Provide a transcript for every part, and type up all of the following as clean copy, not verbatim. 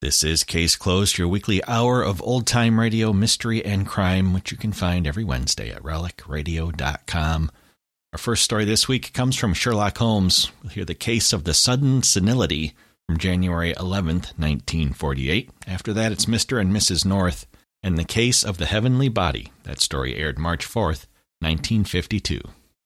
This is Case Closed, your weekly hour of old-time radio, mystery, and crime, which you can find every Wednesday at relicradio.com. Our first story this week comes from Sherlock Holmes. We'll hear the case of the sudden senility from January 11th, 1948. After that, it's Mr. and Mrs. North and the case of the heavenly body. That story aired March 4th, 1952.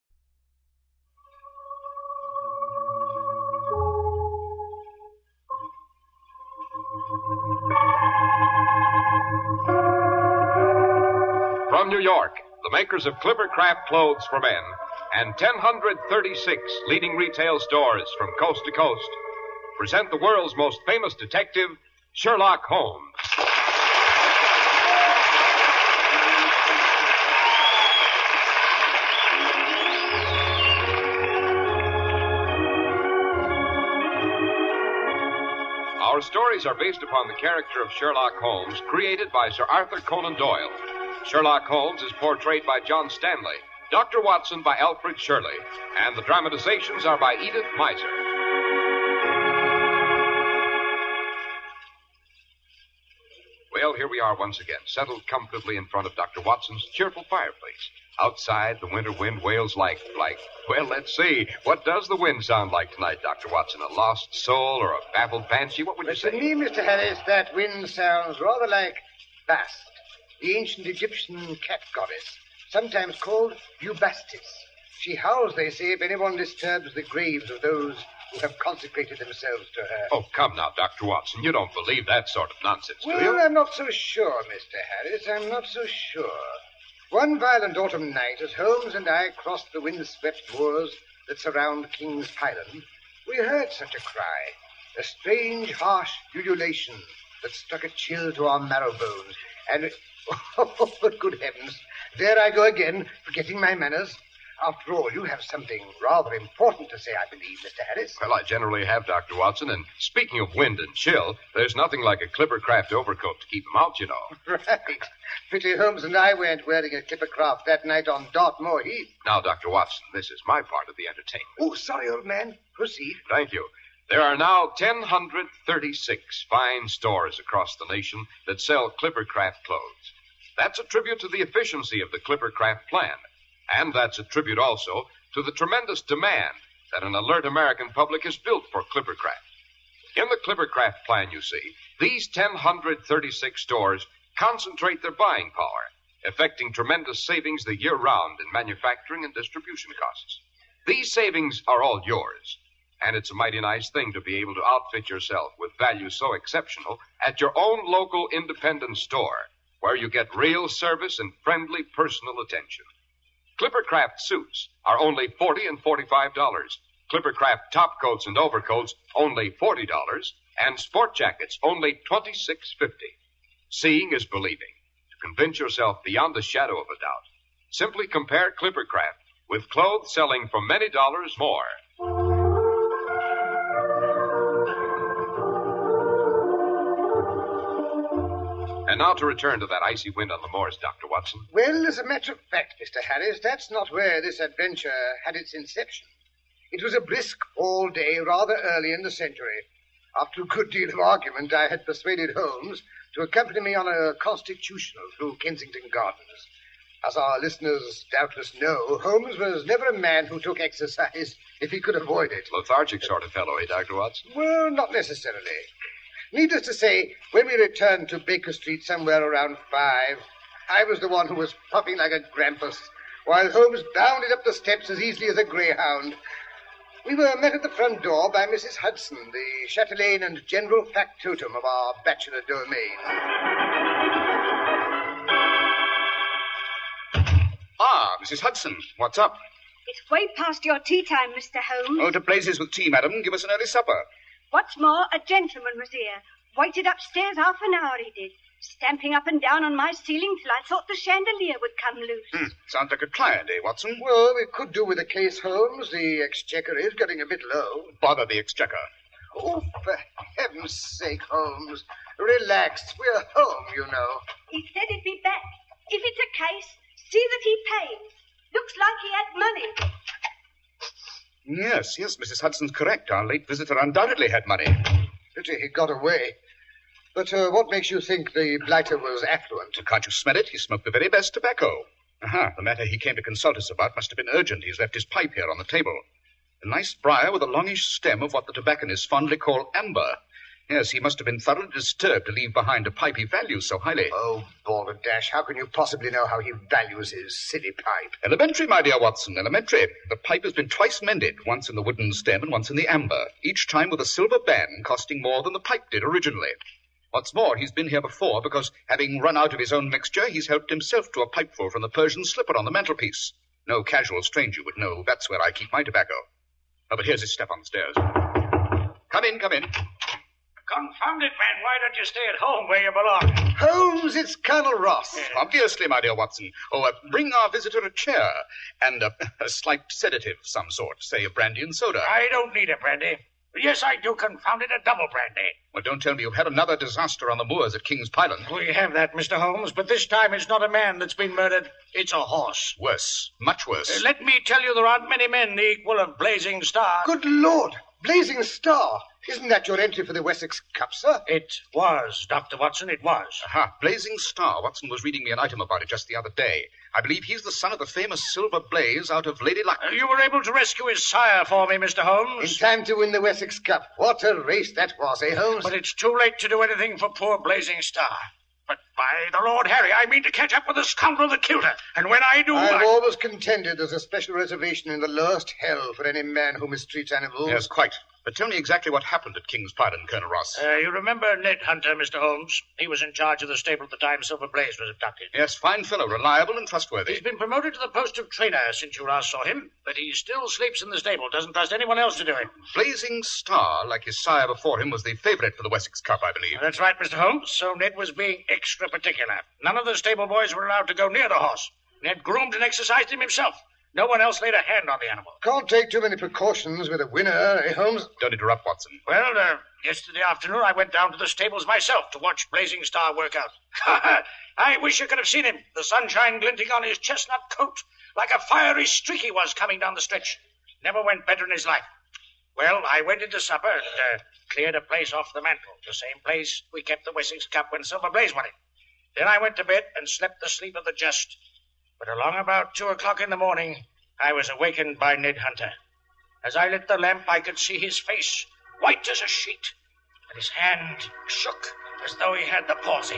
From New York, the makers of Clippercraft Clothes for Men and 1,036 leading retail stores from coast to coast present the world's most famous detective, Sherlock Holmes. Our stories are based upon the character of Sherlock Holmes, created by Sir Arthur Conan Doyle. Sherlock Holmes is portrayed by John Stanley, Dr. Watson by Alfred Shirley, and the dramatizations are by Edith Meiser. Well, here we are once again, settled comfortably in front of Dr. Watson's cheerful fireplace. Outside, the winter wind wails like, well, let's see. What does the wind sound like tonight, Dr. Watson? A lost soul or a baffled banshee? What would you say? To me, Mr. Harris, that wind sounds rather like Bast, the ancient Egyptian cat goddess, sometimes called Bubastis. She howls, they say, if anyone disturbs the graves of those who have consecrated themselves to her. Oh, come now, Dr. Watson. You don't believe that sort of nonsense, do you? Well, I'm not so sure, Mr. Harris. I'm not so sure. One violent autumn night, as Holmes and I crossed the wind-swept moors that surround King's Pyland, we heard such a cry, a strange, harsh ululation that struck a chill to our marrow bones. And, oh, good heavens, there I go again, forgetting my manners. After all, you have something rather important to say, I believe, Mr. Harris. Well, I generally have, Dr. Watson, and speaking of wind and chill, there's nothing like a Clippercraft overcoat to keep them out, you know. Right. Pity Holmes and I weren't wearing a Clippercraft that night on Dartmoor Heath. Now, Dr. Watson, this is my part of the entertainment. Oh, sorry, old man. Proceed. Thank you. There are now 1,036 fine stores across the nation that sell Clippercraft clothes. That's a tribute to the efficiency of the Clippercraft plan. And that's a tribute also to the tremendous demand that an alert American public has built for Clippercraft. In the Clippercraft plan, you see, these 1,036 stores concentrate their buying power, effecting tremendous savings the year round in manufacturing and distribution costs. These savings are all yours, and it's a mighty nice thing to be able to outfit yourself with value so exceptional at your own local independent store, where you get real service and friendly personal attention. Clippercraft suits are only $40 and $45. Clippercraft top coats and overcoats only $40, and sport jackets only $26.50. Seeing is believing. To convince yourself beyond a shadow of a doubt, simply compare Clippercraft with clothes selling for many dollars more. And now to return to that icy wind on the moors, Dr. Watson. Well, as a matter of fact, Mr. Harris, that's not where this adventure had its inception. It was a brisk fall day rather early in the century. After a good deal of argument, I had persuaded Holmes to accompany me on a constitutional through Kensington Gardens. As our listeners doubtless know, Holmes was never a man who took exercise if he could avoid it. Lethargic sort of fellow, eh, Dr. Watson? Well, not necessarily. Needless to say, when we returned to Baker Street somewhere around 5, I was the one who was puffing like a grampus, while Holmes bounded up the steps as easily as a greyhound. We were met at the front door by Mrs. Hudson, the chatelaine and general factotum of our bachelor domain. Ah, Mrs. Hudson, what's up? It's way past your tea time, Mr. Holmes. Oh, to blazes with tea, madam. Give us an early supper. What's more, a gentleman was here. Waited upstairs half an hour, he did. Stamping up and down on my ceiling till I thought the chandelier would come loose. Sounds like a client, eh, Watson? Well, we could do with a case, Holmes. The exchequer is getting a bit low. Bother the exchequer. Oh, for heaven's sake, Holmes. Relax. We're home, you know. He said he'd be back. If it's a case, see that he pays. Looks like he had money. Yes, Mrs. Hudson's correct. Our late visitor undoubtedly had money. Pity he got away. But what makes you think the blighter was affluent? Can't you smell it? He smoked the very best tobacco. Aha, the matter he came to consult us about must have been urgent. He's left his pipe here on the table. A nice briar with a longish stem of what the tobacconists fondly call amber. Yes, he must have been thoroughly disturbed to leave behind a pipe he values so highly. Oh, balderdash, how can you possibly know how he values his silly pipe? Elementary, my dear Watson, elementary. The pipe has been twice mended, once in the wooden stem and once in the amber, each time with a silver band costing more than the pipe did originally. What's more, he's been here before because, having run out of his own mixture, he's helped himself to a pipeful from the Persian slipper on the mantelpiece. No casual stranger would know that's where I keep my tobacco. Oh, but here's his step on the stairs. Come in, come in. Confound it, man. Why don't you stay at home where you belong? Holmes, it's Colonel Ross. Obviously, my dear Watson. Bring our visitor a chair and a slight sedative of some sort, say a brandy and soda. I don't need a brandy. Yes, I do, confound it, a double brandy. Well, don't tell me you've had another disaster on the moors at King's Pyland. We have that, Mr. Holmes, but this time it's not a man that's been murdered. It's a horse. Worse. Much worse. Let me tell you, there aren't many men the equal of Blazing Star. Good Lord! Blazing Star! Isn't that your entry for the Wessex Cup, sir? It was, Dr. Watson, it was. Aha, Blazing Star. Watson was reading me an item about it just the other day. I believe he's the son of the famous Silver Blaze out of Lady Luck. You were able to rescue his sire for me, Mr. Holmes. In time to win the Wessex Cup. What a race that was, eh, Holmes? But it's too late to do anything for poor Blazing Star. But by the Lord Harry, I mean to catch up with the scoundrel that killed her. And when I do... I've always contended there's a special reservation in the lowest hell for any man who mistreats animals. Yes, quite. But tell me exactly what happened at King's Pyland, Colonel Ross. You remember Ned Hunter, Mr. Holmes? He was in charge of the stable at the time Silver Blaze was abducted. Yes, fine fellow, reliable and trustworthy. He's been promoted to the post of trainer since you last saw him, but he still sleeps in the stable, doesn't trust anyone else to do it. Blazing Star, like his sire before him, was the favourite for the Wessex Cup, I believe. That's right, Mr. Holmes. So Ned was being extra particular. None of the stable boys were allowed to go near the horse. Ned groomed and exercised him himself. No one else laid a hand on the animal. Can't take too many precautions with a winner, eh, Holmes? Don't interrupt, Watson. Well, yesterday afternoon I went down to the stables myself to watch Blazing Star work out. I wish you could have seen him. The sunshine glinting on his chestnut coat. Like a fiery streak he was coming down the stretch. Never went better in his life. Well, I went into supper and cleared a place off the mantel. The same place we kept the Wessex Cup when Silver Blaze won it. Then I went to bed and slept the sleep of the just. But along about 2 o'clock in the morning, I was awakened by Ned Hunter. As I lit the lamp, I could see his face, white as a sheet, and his hand shook as though he had the palsy.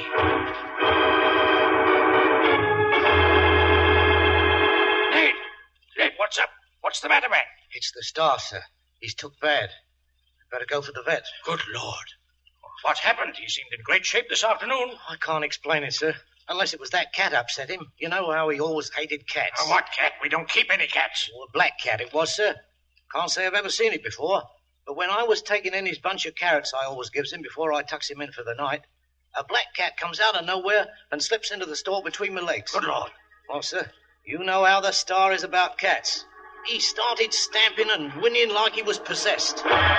Ned, what's up? What's the matter, man? It's the Star, sir. He's took bad. Better go for the vet. Good Lord. What happened? He seemed in great shape this afternoon. I can't explain it, sir. Unless it was that cat upset him. You know how he always hated cats. What cat? We don't keep any cats. Well, a black cat it was, sir. Can't say I've ever seen it before. But when I was taking in his bunch of carrots I always gives him before I tucks him in for the night, a black cat comes out of nowhere and slips into the store between my legs. Good Lord. Well, sir, you know how the Star is about cats. He started stamping and whinnying like he was possessed.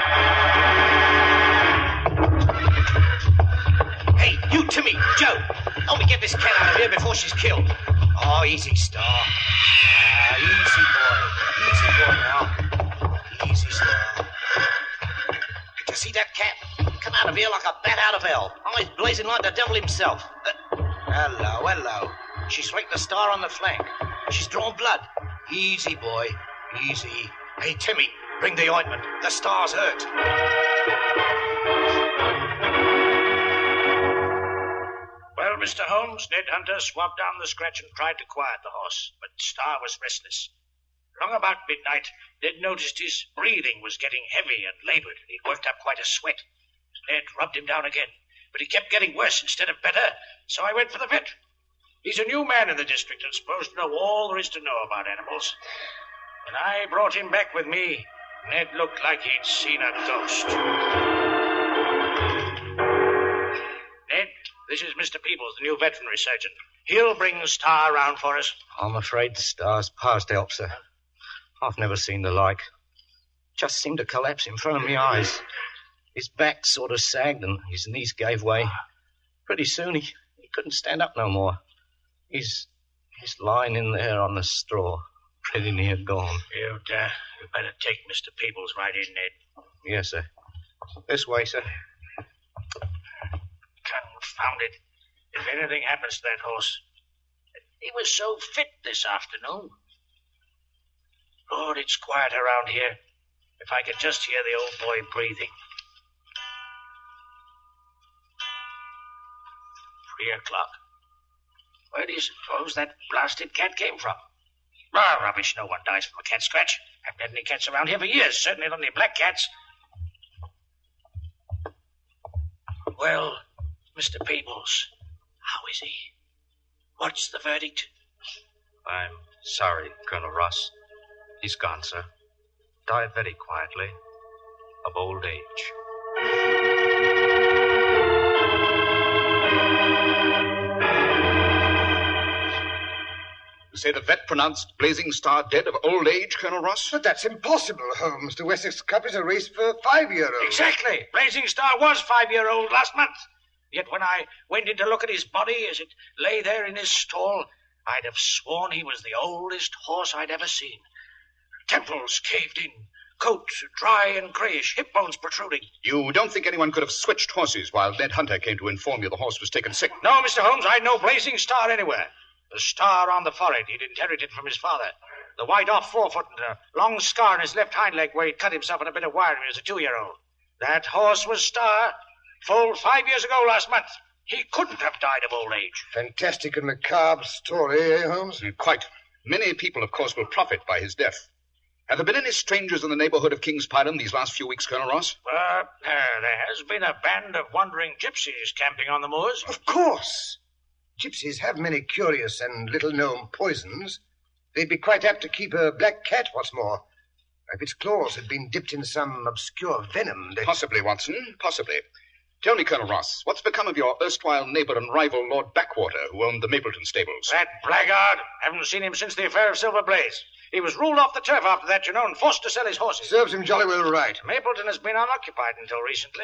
Hey, you, Timmy, Joe, help me get this cat out of here before she's killed. Oh, easy, Star. Easy boy now. Easy, Star. Did you see that cat? Come out of here like a bat out of hell. Eyes blazing like the devil himself. Hello. She's raked the Star on the flank. She's drawn blood. Easy, boy. Easy. Hey, Timmy, bring the ointment. The Star's hurt. Well, Mr. Holmes, Ned Hunter swabbed down the scratch and tried to quiet the horse, but Star was restless. Long about midnight, Ned noticed his breathing was getting heavy and labored, and he'd worked up quite a sweat. Ned rubbed him down again, but he kept getting worse instead of better, so I went for the vet. He's a new man in the district and supposed to know all there is to know about animals. When I brought him back with me, Ned looked like he'd seen a ghost. Ned, this is Mr. Peebles, the new veterinary surgeon. He'll bring Star round for us. I'm afraid the Star's past help, sir. I've never seen the like. Just seemed to collapse in front of my eyes. His back sort of sagged and his knees gave way. Pretty soon he couldn't stand up no more. He's lying in there on the straw, pretty near gone. You'd better take Mr. Peebles right in, Ned. Yes, sir. This way, sir. Confound it. If anything happens to that horse. He was so fit this afternoon. Lord, it's quiet around here. If I could just hear the old boy breathing. 3:00. Where do you suppose that blasted cat came from? Ah, rubbish. No one dies from a cat scratch. Haven't had any cats around here for years. Certainly not any black cats. Well, Mr. Peebles, how is he? What's the verdict? I'm sorry, Colonel Ross. He's gone, sir. Died very quietly of old age. You say the vet pronounced Blazing Star dead of old age, Colonel Ross? But that's impossible, Holmes. The Wessex Cup is a race for 5-year-olds. Exactly. Blazing Star was 5-year-old last month. Yet when I went in to look at his body as it lay there in his stall, I'd have sworn he was the oldest horse I'd ever seen. Temples caved in, coat dry and grayish, hip bones protruding. You don't think anyone could have switched horses while Ned Hunter came to inform you the horse was taken sick? No, Mr. Holmes, I'd no Blazing Star anywhere. The star on the forehead he'd inherited from his father. The white off forefoot and a long scar on his left hind leg where he'd cut himself in a bit of wire when he was a 2-year-old. That horse was Star, full 5 years ago last month. He couldn't have died of old age. Fantastic and macabre story, eh, Holmes? Quite. Many people, of course, will profit by his death. Have there been any strangers in the neighborhood of King's Python these last few weeks, Colonel Ross? There has been a band of wandering gypsies camping on the moors. Of course. Gypsies have many curious and little-known poisons. They'd be quite apt to keep a black cat, what's more. If its claws had been dipped in some obscure venom, they... Possibly, Watson, possibly. Tell me, Colonel Ross, what's become of your erstwhile neighbor and rival, Lord Backwater, who owned the Mapleton stables? That blackguard. Haven't seen him since the affair of Silver Blaze. He was ruled off the turf after that, you know, and forced to sell his horses. Serves him jolly well right. Mapleton has been unoccupied until recently.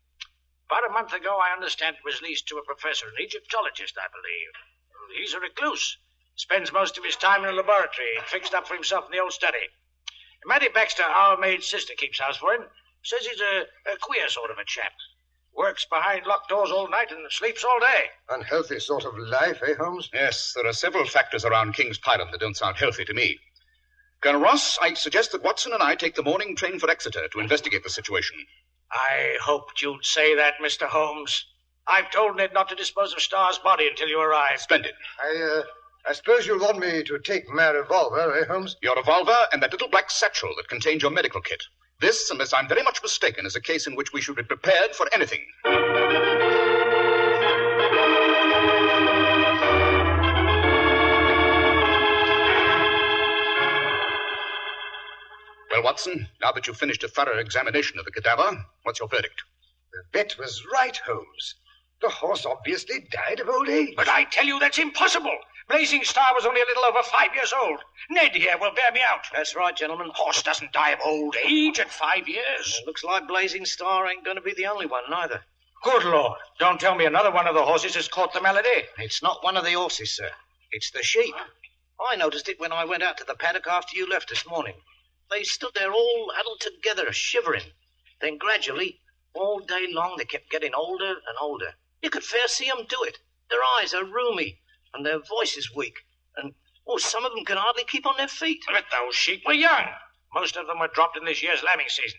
About a month ago, I understand it was leased to a professor, an Egyptologist, I believe. He's a recluse. Spends most of his time in a laboratory, fixed up for himself in the old study. Mattie Baxter, our maid's sister, keeps house for him. Says he's a queer sort of a chap. Works behind locked doors all night and sleeps all day. Unhealthy sort of life, eh, Holmes? Yes, there are several factors around King's Python that don't sound healthy to me. Colonel Ross, I suggest that Watson and I take the morning train for Exeter to investigate the situation. I hoped you'd say that, Mr. Holmes. I've told Ned not to dispose of Star's body until you arrive. Splendid. I suppose you'll want me to take my revolver, eh, Holmes? Your revolver and that little black satchel that contains your medical kit. This, unless I'm very much mistaken, is a case in which we should be prepared for anything. Well, Watson, now that you've finished a thorough examination of the cadaver, what's your verdict? The vet was right, Holmes. The horse obviously died of old age. But I tell you that's impossible. Blazing Star was only a little over 5 years old. Ned here will bear me out. That's right, gentlemen. Horse doesn't die of old age at 5 years. It looks like Blazing Star ain't going to be the only one, neither. Good Lord. Don't tell me another one of the horses has caught the malady. It's not one of the horses, sir. It's the sheep. I noticed it when I went out to the paddock after you left this morning. They stood there all huddled together, shivering. Then gradually, all day long, they kept getting older and older. You could fair see 'em do it. Their eyes are rheumy, and their voices weak. And, some of them can hardly keep on their feet. But those sheep were young. Most of them were dropped in this year's lambing season.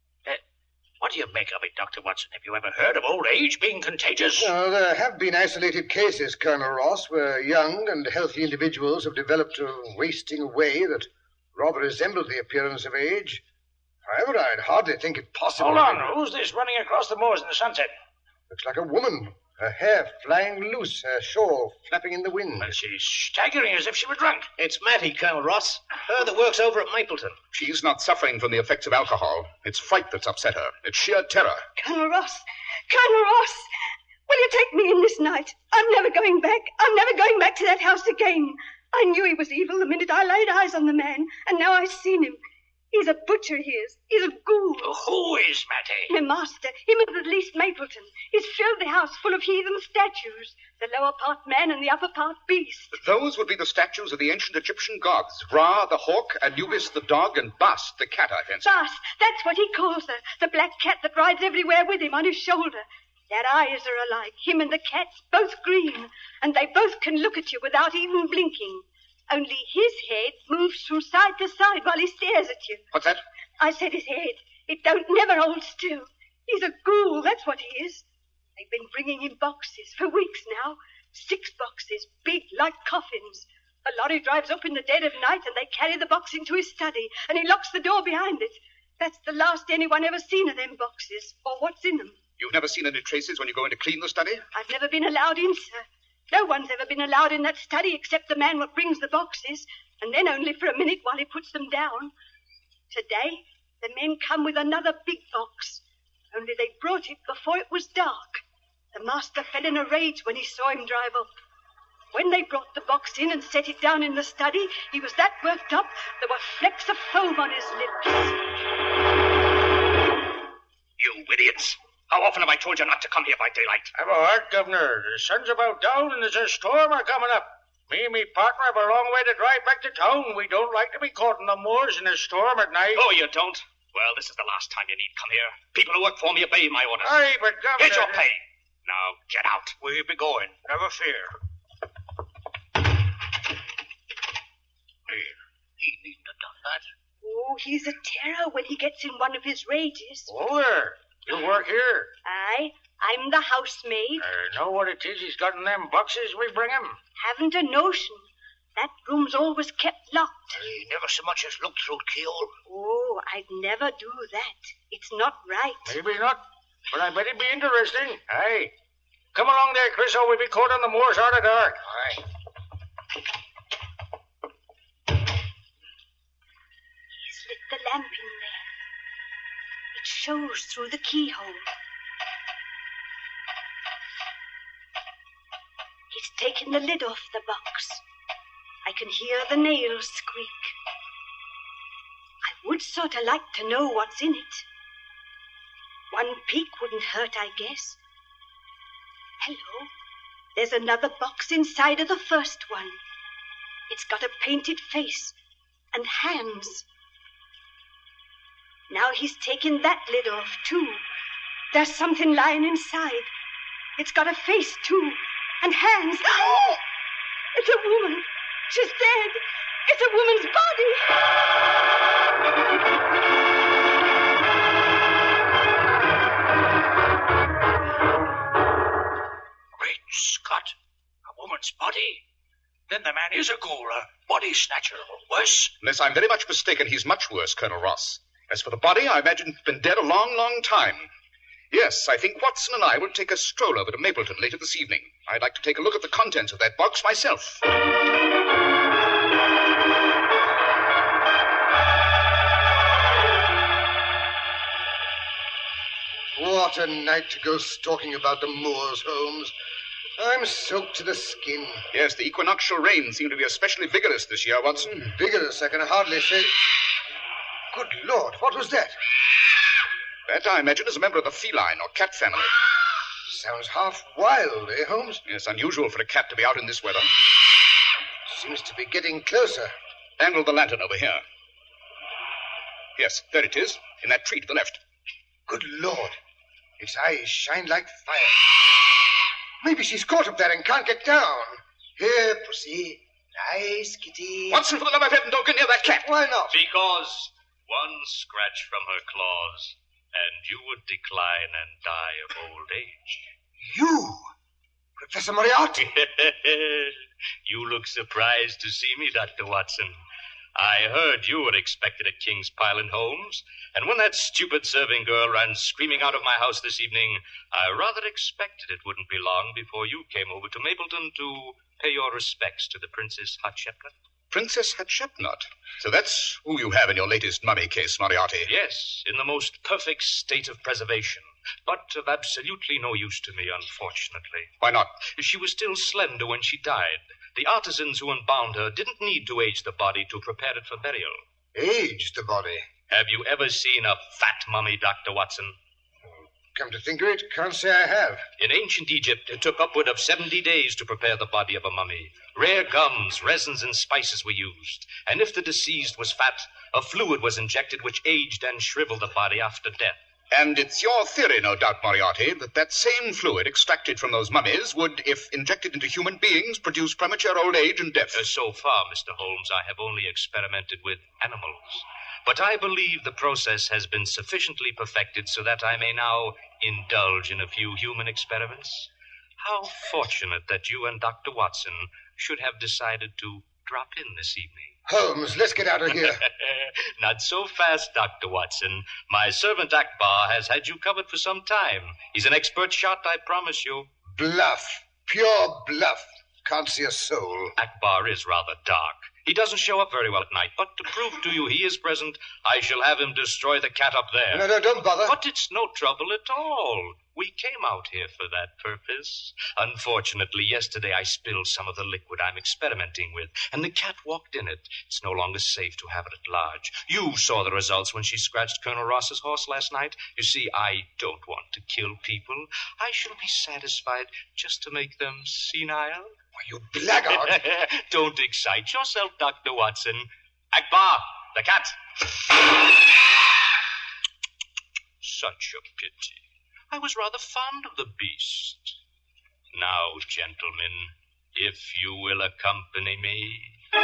What do you make of it, Dr. Watson? Have you ever heard of old age being contagious? No, there have been isolated cases, Colonel Ross, where young and healthy individuals have developed a wasting away that rather resembled the appearance of age. However, I'd hardly think it possible. Hold on. Who's this running across the moors in the sunset? Looks like a woman. Her hair flying loose, her shawl flapping in the wind. Well, she's staggering as if she were drunk. It's Mattie, Colonel Ross. Her that works over at Mapleton. She's not suffering from the effects of alcohol. It's fright that's upset her. It's sheer terror. Colonel Ross! Colonel Ross! Will you take me in this night? I'm never going back. I'm never going back to that house again. I knew he was evil the minute I laid eyes on the man, and now I've seen him. He's a butcher, he is. He's a ghoul. Who is Mattie? My master, him who had leased Mapleton. He's filled the house full of heathen statues. The lower part man and the upper part beast. Those would be the statues of the ancient Egyptian gods. Ra, the hawk, Anubis, the dog, and Bast, the cat, I fancy. Bast, that's what he calls her. The black cat that rides everywhere with him on his shoulder. Their eyes are alike, him and the cat's both green, and they both can look at you without even blinking. Only his head moves from side to side while he stares at you. What's that? I said his head. It don't never hold still. He's a ghoul, that's what he is. They've been bringing him boxes for weeks now. 6 boxes, big like coffins. A lorry drives up in the dead of night and they carry the box into his study and he locks the door behind it. That's the last anyone ever seen of them boxes, or what's in them. You've never seen any traces when you go in to clean the study? I've never been allowed in, sir. No one's ever been allowed in that study except the man what brings the boxes, and then only for a minute while he puts them down. Today, the men come with another big box, only they brought it before it was dark. The master fell in a rage when he saw him drive up. When they brought the box in and set it down in the study, he was that worked up, there were flecks of foam on his lips. You idiots! How often have I told you not to come here by daylight? Have a heart, Governor. The sun's about down and there's a storm coming up. Me and me partner have a long way to drive back to town. We don't like to be caught in the moors in a storm at night. Oh, you don't? Well, this is the last time you need come here. People who work for me obey my orders. Aye, but Governor... Here's your pay. Now, get out. We'll be going. Never fear. He needn't have done that. Oh, he's a terror when he gets in one of his rages. Oh, there. You work here. Aye, I'm the housemaid. Know what it is he's got in them boxes we bring him? Haven't a notion. That room's always kept locked. He never so much as looked through the keyhole. Oh, I'd never do that. It's not right. Maybe not, but I bet it'd be interesting. Aye. Come along there, Chris, or we'll be caught on the moors out of dark. Aye. He's lit the lamp in there. It shows through the keyhole. He's taken the lid off the box. I can hear the nails squeak. I would sort of like to know what's in it. One peek wouldn't hurt, I guess. Hello. There's another box inside of the first one. It's got a painted face and hands. Now he's taken that lid off, too. There's something lying inside. It's got a face, too, and hands. Oh! It's a woman. She's dead. It's a woman's body. Great Scott. A woman's body? Then the man is a ghoul, a body snatcher, or worse. Unless I'm very much mistaken, he's much worse, Colonel Ross. As for the body, I imagine it's been dead a long, long time. Yes, I think Watson and I will take a stroll over to Mapleton later this evening. I'd like to take a look at the contents of that box myself. What a night to go stalking about the moors, Holmes. I'm soaked to the skin. Yes, the equinoctial rains seem to be especially vigorous this year, Watson. Vigorous, I can hardly say. Good Lord, what was that? That, I imagine, is a member of the feline or cat family. Sounds half wild, eh, Holmes? Yes, unusual for a cat to be out in this weather. Seems to be getting closer. Angle the lantern over here. Yes, there it is, in that tree to the left. Good Lord. Its eyes shine like fire. Maybe she's caught up there and can't get down. Here, pussy. Nice kitty. Watson, for the love of heaven, don't get near that cat. Why not? Because one scratch from her claws, and you would decline and die of old age. You? Professor Moriarty? You look surprised to see me, Dr. Watson. I heard you were expected at King's Pyland, Holmes, and when that stupid serving girl ran screaming out of my house this evening, I rather expected it wouldn't be long before you came over to Mapleton to pay your respects to the Princess Hatshepsut. Princess Hatshepsut? So that's who you have in your latest mummy case, Moriarty. Yes, in the most perfect state of preservation, but of absolutely no use to me, unfortunately. Why not? She was still slender when she died. The artisans who embalmed her didn't need to age the body to prepare it for burial. Age the body? Have you ever seen a fat mummy, Dr. Watson? Come to think of it, can't say I have. In ancient Egypt, it took upward of 70 days to prepare the body of a mummy. Rare gums, resins, and spices were used. And if the deceased was fat, a fluid was injected which aged and shriveled the body after death. And it's your theory, no doubt, Moriarty, that same fluid extracted from those mummies would, if injected into human beings, produce premature old age and death. So far, Mr. Holmes, I have only experimented with animals. But I believe the process has been sufficiently perfected so that I may now indulge in a few human experiments. How fortunate that you and Dr. Watson should have decided to drop in this evening. Holmes, let's get out of here. Not so fast, Dr. Watson. My servant Akbar has had you covered for some time. He's an expert shot, I promise you. Bluff. Pure bluff. Can't see a soul. Akbar is rather dark. He doesn't show up very well at night, but to prove to you he is present, I shall have him destroy the cat up there. No, don't bother. But it's no trouble at all. We came out here for that purpose. Unfortunately, yesterday I spilled some of the liquid I'm experimenting with, and the cat walked in it. It's no longer safe to have it at large. You saw the results when she scratched Colonel Ross's horse last night. You see, I don't want to kill people. I shall be satisfied just to make them senile. Why, you blackguard. Don't excite yourself, Dr. Watson. Akbar, the cat. Such a pity. I was rather fond of the beast. Now, gentlemen, if you will accompany me.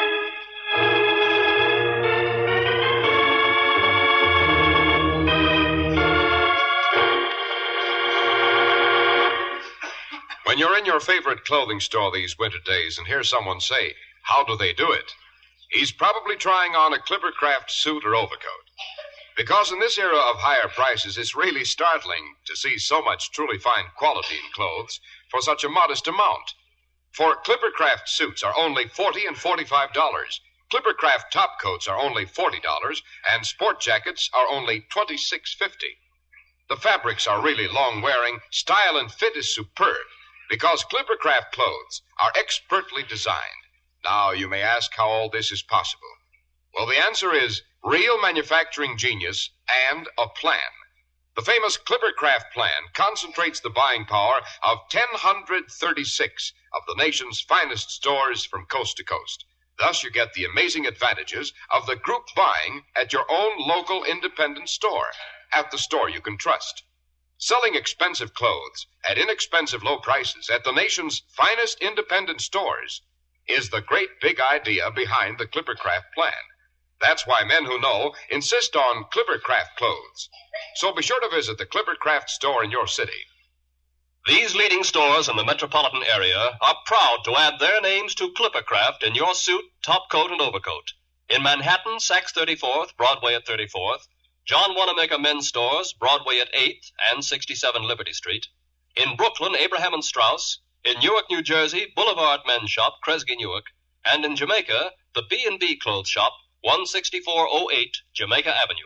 When you're in your favorite clothing store these winter days and hear someone say, "How do they do it?" he's probably trying on a Clippercraft suit or overcoat. Because in this era of higher prices, it's really startling to see so much truly fine quality in clothes for such a modest amount. For Clippercraft suits are only $40 and $45. Clippercraft top coats are only $40, and sport jackets are only $26.50. The fabrics are really long-wearing. Style and fit is superb because Clippercraft clothes are expertly designed. Now, you may ask how all this is possible. Well, the answer is real manufacturing genius and a plan. The famous Clippercraft plan concentrates the buying power of 1,036 of the nation's finest stores from coast to coast. Thus, you get the amazing advantages of the group buying at your own local independent store, at the store you can trust. Selling expensive clothes at inexpensive low prices at the nation's finest independent stores is the great big idea behind the Clippercraft plan. That's why men who know insist on Clippercraft clothes. So be sure to visit the Clippercraft store in your city. These leading stores in the metropolitan area are proud to add their names to Clippercraft in your suit, top coat, and overcoat. In Manhattan, Saks 34th, Broadway at 34th. John Wanamaker Men's Stores, Broadway at 8th and 67 Liberty Street. In Brooklyn, Abraham and Straus. In Newark, New Jersey, Boulevard Men's Shop, Kresge Newark. And in Jamaica, the B&B Clothes Shop, 16408 Jamaica Avenue.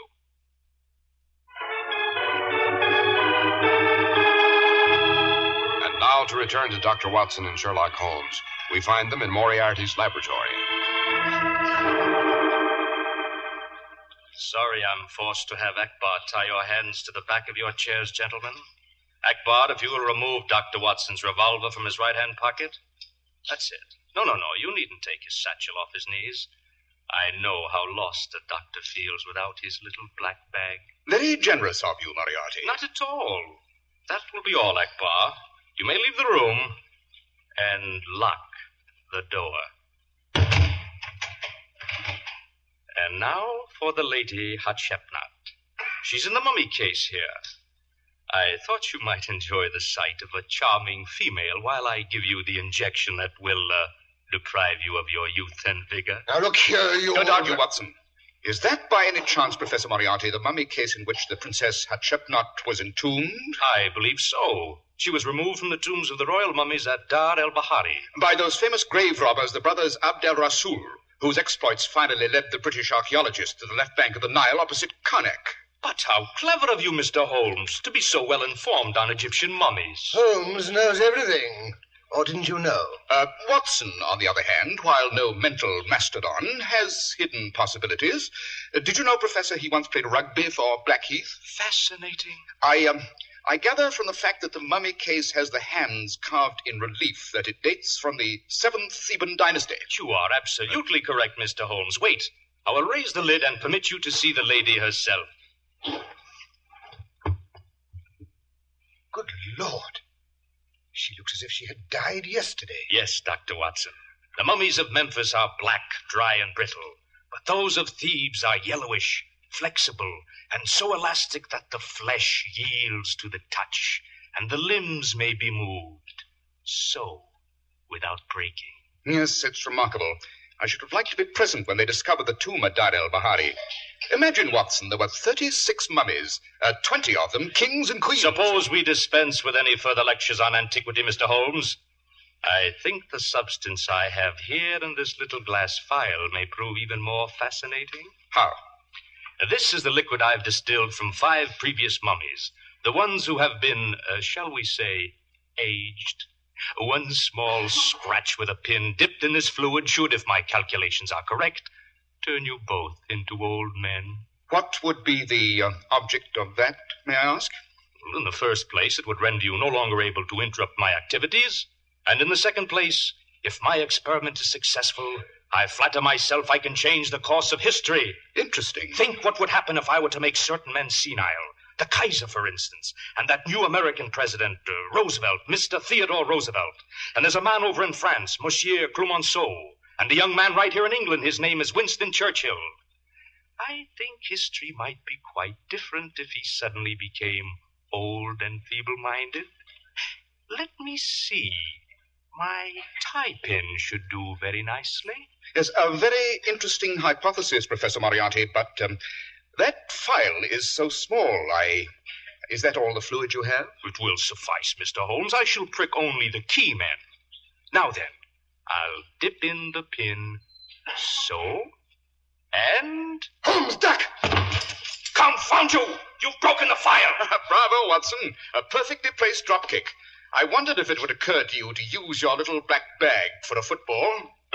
And now to return to Dr. Watson and Sherlock Holmes. We find them in Moriarty's laboratory. Sorry I'm forced to have Akbar tie your hands to the back of your chairs, gentlemen. Akbar, if you will remove Dr. Watson's revolver from his right-hand pocket. That's it. No, you needn't take his satchel off his knees. I know how lost a doctor feels without his little black bag. Very generous of you, Moriarty. Not at all. That will be all, Akbar. You may leave the room and lock the door. And now for the Lady Hatshepsut. She's in the mummy case here. I thought you might enjoy the sight of a charming female while I give you the injection that will deprive you of your youth and vigor. Now, look here, you... Don't argue, Watson. Is that by any chance, Professor Moriarty, the mummy case in which the Princess Hatshepsut was entombed? I believe so. She was removed from the tombs of the royal mummies at Dar el-Bahari. By those famous grave robbers, the brothers Abd el-Rasul, whose exploits finally led the British archaeologists to the left bank of the Nile opposite Karnak. But how clever of you, Mr. Holmes, to be so well informed on Egyptian mummies. Holmes knows everything. Or didn't you know? Watson, on the other hand, while no mental mastodon, has hidden possibilities. Did you know, Professor, he once played rugby for Blackheath? Fascinating. I gather from the fact that the mummy case has the hands carved in relief that it dates from the 7th Theban dynasty. You are absolutely correct, Mr. Holmes. Wait. I will raise the lid and permit you to see the lady herself. Lord. She looks as if she had died yesterday. Yes, Dr. Watson. The mummies of Memphis are black, dry, and brittle, but those of Thebes are yellowish, flexible, and so elastic that the flesh yields to the touch, and the limbs may be moved. So, without breaking. Yes, it's remarkable. I should have liked to be present when they discovered the tomb at Dar el-Bahari. Imagine, Watson, there were 36 mummies, 20 of them kings and queens. Suppose we dispense with any further lectures on antiquity, Mr. Holmes. I think the substance I have here in this little glass phial may prove even more fascinating. How? This is the liquid I've distilled from 5 previous mummies, the ones who have been, shall we say, aged. One small scratch with a pin dipped in this fluid should, if my calculations are correct, turn you both into old men. What would be the object of that, may I ask? Well, in the first place, it would render you no longer able to interrupt my activities. And in the second place, if my experiment is successful, I flatter myself I can change the course of history. Interesting. Think what would happen if I were to make certain men senile. The Kaiser, for instance, and that new American president, Roosevelt, Mr. Theodore Roosevelt. And there's a man over in France, Monsieur Clemenceau, and a young man right here in England, his name is Winston Churchill. I think history might be quite different if he suddenly became old and feeble-minded. Let me see. My tie pin should do very nicely. Yes, a very interesting hypothesis, Professor Moriarty, but that phial is so small. Is that all the fluid you have? It will suffice, Mr. Holmes. I shall prick only the key men. Now then, I'll dip in the pin, so, and... Holmes, duck! Confound you! You've broken the phial! Bravo, Watson. A perfectly placed drop kick. I wondered if it would occur to you to use your little black bag for a football.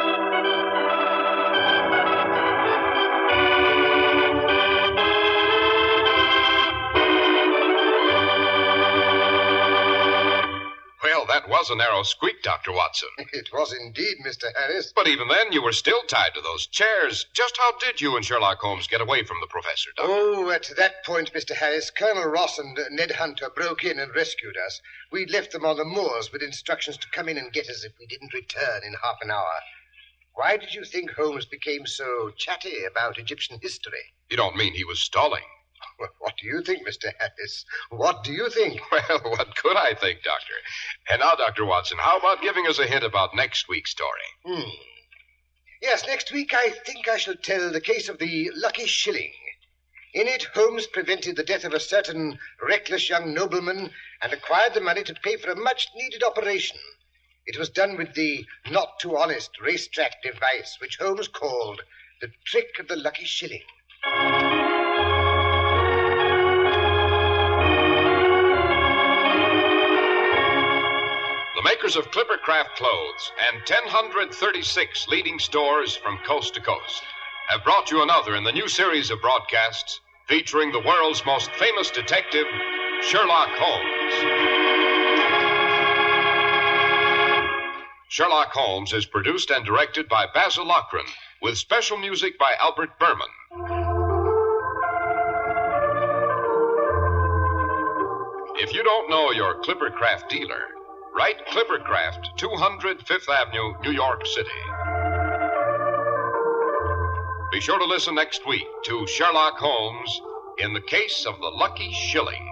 Well, that was a narrow squeak, Dr. Watson. It was indeed, Mr. Harris. But even then, you were still tied to those chairs. Just how did you and Sherlock Holmes get away from the professor, Doctor? Oh, at that point, Mr. Harris, Colonel Ross and Ned Hunter broke in and rescued us. We'd left them on the moors with instructions to come in and get us if we didn't return in half an hour. Why did you think Holmes became so chatty about Egyptian history? You don't mean he was stalling? Well, what do you think, Mr. Harris? What do you think? Well, what could I think, Doctor? And now, Dr. Watson, how about giving us a hint about next week's story? Yes, next week I think I shall tell the case of the Lucky Shilling. In it, Holmes prevented the death of a certain reckless young nobleman and acquired the money to pay for a much-needed operation. It was done with the not-too-honest racetrack device, which Holmes called the trick of the Lucky Shilling. The makers of Clippercraft Clothes and 1,036 leading stores from coast to coast have brought you another in the new series of broadcasts featuring the world's most famous detective, Sherlock Holmes. Sherlock Holmes is produced and directed by Basil Lochran, with special music by Albert Berman. If you don't know your Clippercraft dealer, write Clippercraft, 200 Fifth Avenue, New York City. Be sure to listen next week to Sherlock Holmes in the case of the Lucky Shilling.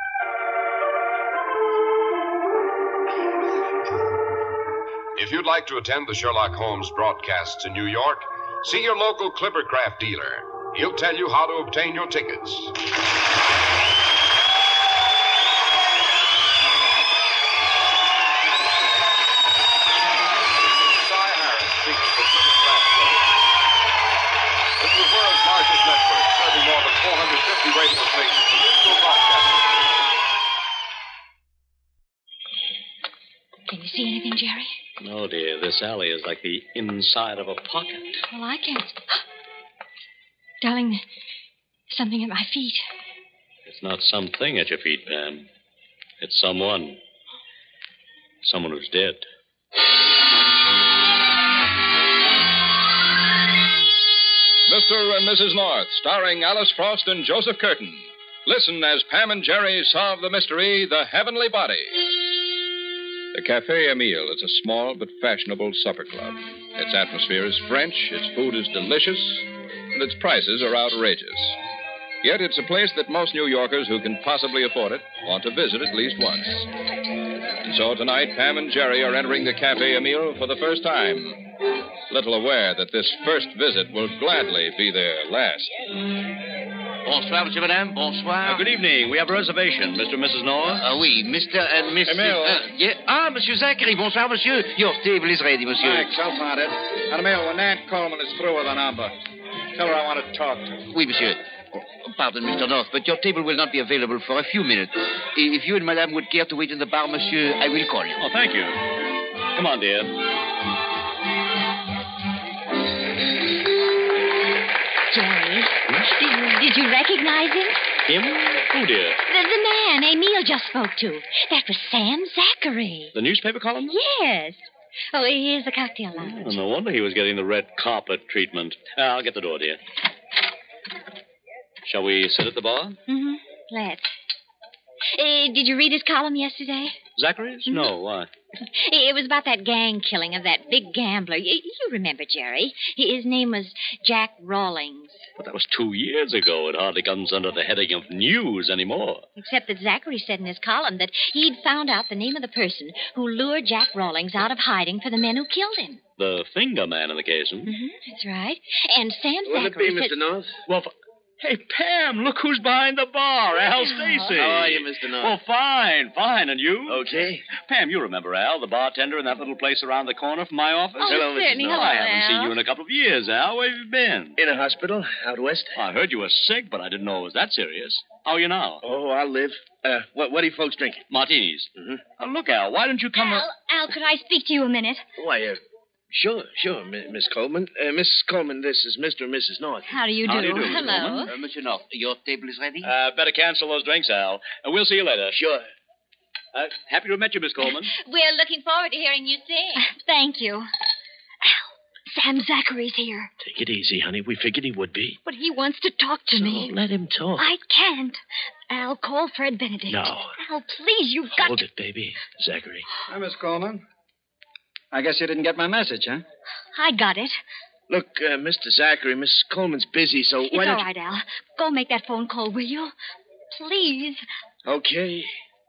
If you'd like to attend the Sherlock Holmes broadcasts in New York, see your local Clippercraft dealer. He'll tell you how to obtain your tickets. Serving more than 450 radio stations for musical broadcasting. Can you see anything, Jerry? No, dear. This alley is like the inside of a pocket. Well, I can't. Darling, something at my feet. It's not something at your feet, Pam. It's someone. Someone who's dead. Mr. and Mrs. North, starring Alice Frost and Joseph Curtin. Listen as Pam and Jerry solve the mystery, The Heavenly Body. The Café Emile is a small but fashionable supper club. Its atmosphere is French, its food is delicious, and its prices are outrageous. Yet it's a place that most New Yorkers who can possibly afford it want to visit at least once. And so tonight, Pam and Jerry are entering the Café Emile for the first time, little aware that this first visit will gladly be their last. Bonsoir, monsieur, madame. Bonsoir. Good evening. We have a reservation. Mr. and Mrs. Noah? Oui, Mr. and Mrs. Emile. Monsieur Zachary. Bonsoir, monsieur. Your table is ready, monsieur. Thanks, I'll find it. And Emile, when Nat Coleman is through with the number, tell her I want to talk to her. Oui, monsieur. Pardon, Mr. North, but your table will not be available for a few minutes. If you and madame would care to wait in the bar, monsieur, I will call you. Oh, thank you. Come on, dear. Jerry, did you recognize him? Him? Who, dear? The man Emile just spoke to. That was Sam Zachary. The newspaper column? Yes. Oh, here's the cocktail lounge. Oh, no wonder he was getting the red carpet treatment. I'll get the door, dear. Shall we sit at the bar? Mm-hmm. Let's. Did you read his column yesterday? Zachary's? Mm-hmm. No, why? It was about that gang killing of that big gambler. You remember, Jerry. His name was Jack Rawlings. But that was 2 years ago. It hardly comes under the heading of news anymore. Except that Zachary said in his column that he'd found out the name of the person who lured Jack Rawlings out of hiding for the men who killed him. The finger man in the case, hmm? Mm-hmm, that's right. And Sam Will Zachary it be, Mr. North? Well, hey, Pam, look who's behind the bar. Al Stacy. How are you, Mr. North? Oh, fine. And you? Okay. Pam, you remember Al, the bartender in that little place around the corner from my office? Oh, Hello, certainly. Mrs. North. Hello, I haven't Al. seen you in a couple of years, Al. Where have you been? In a hospital out west. I heard you were sick, but I didn't know it was that serious. How are you now? Oh, I'll live. What are you folks drinking? Martinis. Mm-hmm. Look, Al, why don't you come... Al, could I speak to you a minute? Why, sure, Miss Coleman. Miss Coleman, this is Mr. and Mrs. North. How do you do? How do you do, Miss Hello. Coleman? Monsieur North, your table is ready? Better cancel those drinks, Al. We'll see you later. Sure. Happy to have met you, Miss Coleman. We're looking forward to hearing you sing. Thank you. Al, Sam Zachary's here. Take it easy, honey. We figured he would be. But he wants to talk to me. Let him talk. I can't. Al, call Fred Benedict. No. Al, please, you've got Hold it, baby. Zachary. Hi, Miss Coleman. I guess you didn't get my message, huh? I got it. Look, Mr. Zachary, Miss Coleman's busy, so It's why all don't right, Al. Go make that phone call, will you? Please. you... Okay.